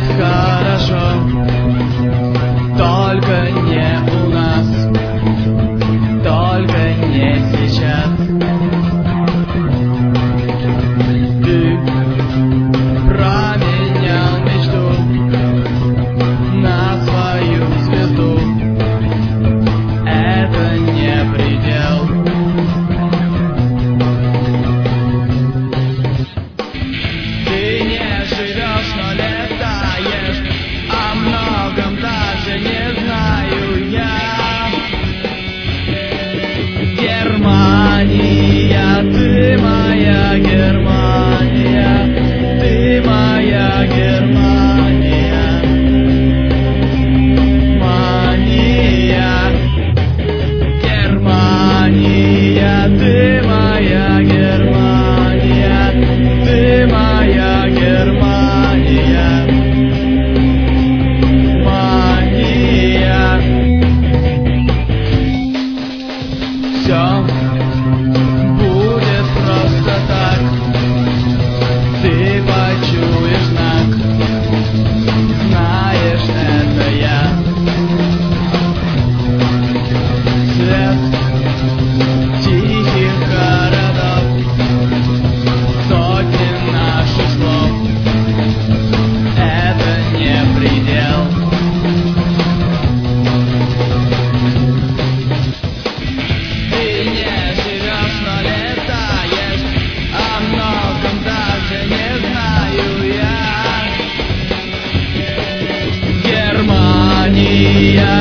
хорошо, только не у нас, только не сейчас. Ты променял мечту на свою звезду. Это не предел. Ты не живешь, но летаешь, о многом даже не знаю я. Германия, ты моя Германия, ты моя Германия. Мания, Германия, ты моя Германия, ты моя Германия. Мания. Все будет просто так, ты почуешь знак, знаешь, это я. Свет тихих городов, сотни наших слов, это не предел. Ты не живешь, но летаешь, о многом даже не знаю я. Германия.